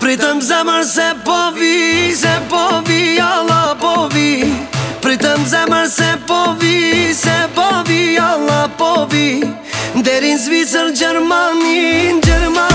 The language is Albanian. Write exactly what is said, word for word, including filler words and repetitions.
Pritëm zemër se po vi, se po vi, Allah po vi. Pritëm zemër se po vi, se po vi, Allah po vi. Deri në Zvicër, Gjermani, Gjermani